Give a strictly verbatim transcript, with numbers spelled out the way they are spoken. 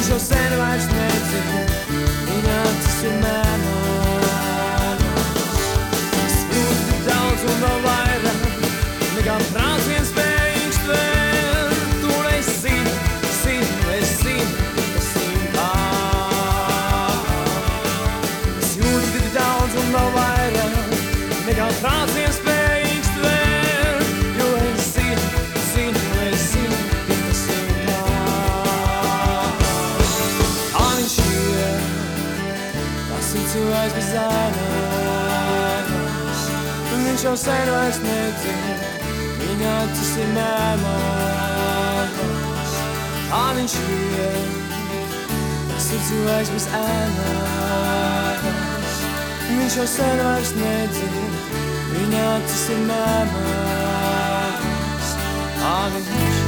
Viņš jau sen vairs nedzird, viņa acis ir mēmājas. Es jūtu tik daudz un vēl vairāk, nekā prāts vien spējīgs tvērt. Tu es zinu, zinu, es zinu, es zinu kā. Es jūtu tik daudz un vēl vairāk, nekā prāts vien spējīgs tvērt. Jo es zinu, zinu, es zinu, es zinu kā. Kā viņš ir, tas ir cilvēks bez ēnas. Viņš jau sen vairs nedzird, viņa acis ir mēmājas. Kā viņš ir, tas ir cilvēks bez ēnas. Viņš jau sen vairs nedzird, viņa acis ir mēmājas. Kā viņš